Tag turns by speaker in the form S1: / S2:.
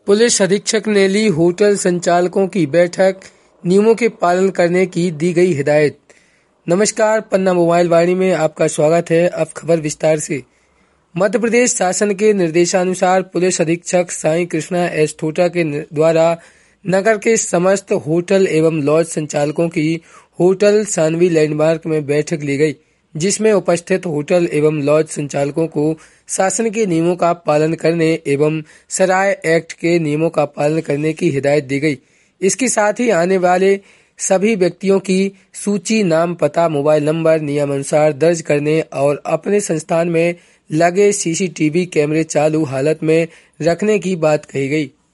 S1: Police अधीक्षक ने ली hotel संचालकों की बैठक, नियमों के पालन करने की दी गई हिदायत। नमस्कार, पन्ना मोबाइल वाणी में आपका स्वागत है। अब खबर विस्तार से। मध्य प्रदेश शासन के निर्देशानुसार पुलिस अधीक्षक साई कृष्णा एस ठोटा के द्वारा नगर के समस्त होटल एवं लॉज संचालकों की होटल सानवी लैंडमार्क में बैठक ली गई, जिसमें उपस्थित होटल एवं लॉज संचालकों को शासन के नियमों का पालन करने एवं सराय एक्ट के नियमों का पालन करने की हिदायत दी गई। इसके साथ ही आने वाले सभी व्यक्तियों की सूची, नाम, पता, मोबाइल नंबर नियमानुसार दर्ज करने और अपने संस्थान में लगे सीसीटीवी कैमरे चालू हालत में रखने की बात कही गई।